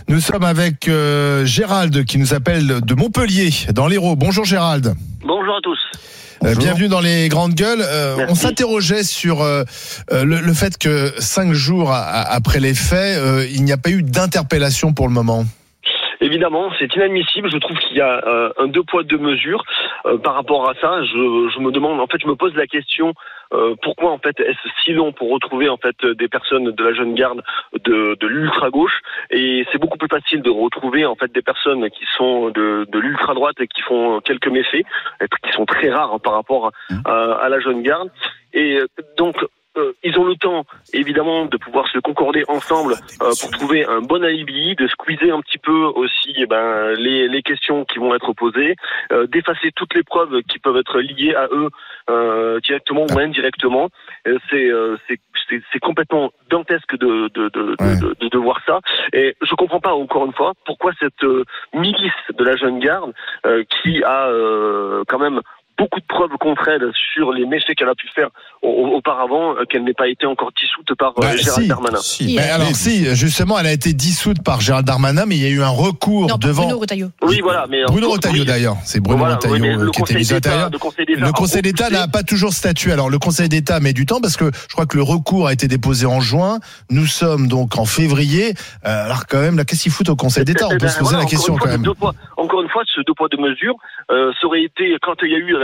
Nous sommes avec Gérald qui nous appelle de Montpellier, dans l'Hérault. Bonjour Gérald. Bonjour à tous. Bienvenue dans les grandes gueules. On s'interrogeait sur le fait que 5 jours après les faits, il n'y a pas eu d'interpellation pour le moment. Évidemment, c'est inadmissible. Je trouve qu'il y a un deux poids deux mesures par rapport à ça. Je me demande, en fait, je me pose la question pourquoi en fait est-ce si long pour retrouver en fait des personnes de la jeune garde de l'ultra gauche, et c'est beaucoup plus facile de retrouver en fait des personnes qui sont de l'ultra droite et qui font quelques méfaits, qui sont très rares par rapport à la jeune garde. Et donc ils ont le temps, évidemment, de pouvoir se concorder ensemble pour trouver un bon alibi, de squeezer un petit peu aussi les questions qui vont être posées, d'effacer toutes les preuves qui peuvent être liées à eux directement ou indirectement. C'est complètement dantesque de voir ça. Et je comprends pas, encore une fois, pourquoi cette milice de la jeune garde qui a quand même beaucoup de preuves contre elle sur les méfaits qu'elle a pu faire auparavant, qu'elle n'ait pas été encore dissoute par Gérald Darmanin. Justement, elle a été dissoute par Gérald Darmanin, mais il y a eu un recours devant Bruno Retailleau. Oui, voilà. Mais Bruno Retailleau, d'ailleurs. C'est Bruno Retailleau qui était ministre de l'Intérieur. Le Conseil d'État n'a pas toujours statué. Alors, le Conseil d'État met du temps parce que je crois que le recours a été déposé en juin. Nous sommes donc en février. Alors, quand même, qu'est-ce qu'ils foutent au Conseil d'État? On peut se poser la question quand même. Encore une fois, ce deux poids deux mesures, ça aurait été, quand il y a eu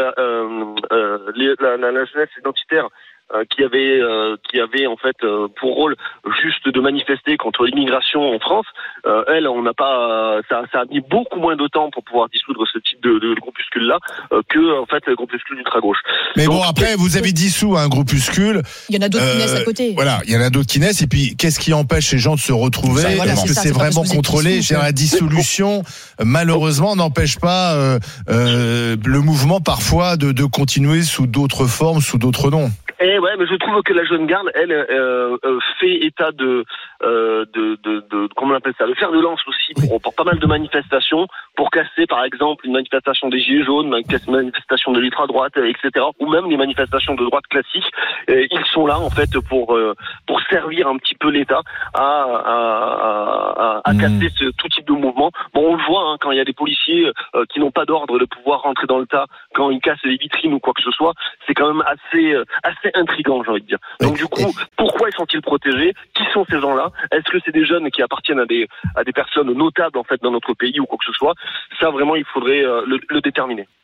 la jeunesse identitaire qui avait en fait pour rôle juste de manifester contre l'immigration en France, on n'a pas, ça a mis beaucoup moins de temps pour pouvoir dissoudre ce type de groupuscule là que en fait le groupuscule ultra gauche. Mais donc, bon, après vous avez dissous un groupuscule. Il y en a d'autres qui naissent à côté. Voilà, il y en a d'autres qui naissent, et puis qu'est-ce qui empêche les gens de se retrouver? Est-ce que c'est vraiment contrôlé? La dissolution, malheureusement, n'empêche pas le mouvement parfois de continuer sous d'autres formes, sous d'autres noms. Eh ouais, mais je trouve que la jeune garde, elle, fait état de comment on appelle ça, le fer de lance aussi pour pas mal de manifestations, pour casser par exemple une manifestation des Gilets jaunes, une manifestation de l'ultra droite, etc., ou même les manifestations de droite classiques. Ils sont là en fait pour servir un petit peu l'État à casser tout type de mouvement. Bon, on le voit quand il y a des policiers qui n'ont pas d'ordre de pouvoir rentrer dans le tas, quand ils cassent les vitrines ou quoi que ce soit, c'est quand même assez intriguant, j'ai envie de dire. Donc du coup, pourquoi sont-ils protégés? Qui sont ces gens-là? Est-ce que c'est des jeunes qui appartiennent à des personnes notables en fait dans notre pays ou quoi que ce soit? Ça vraiment, il faudrait le déterminer.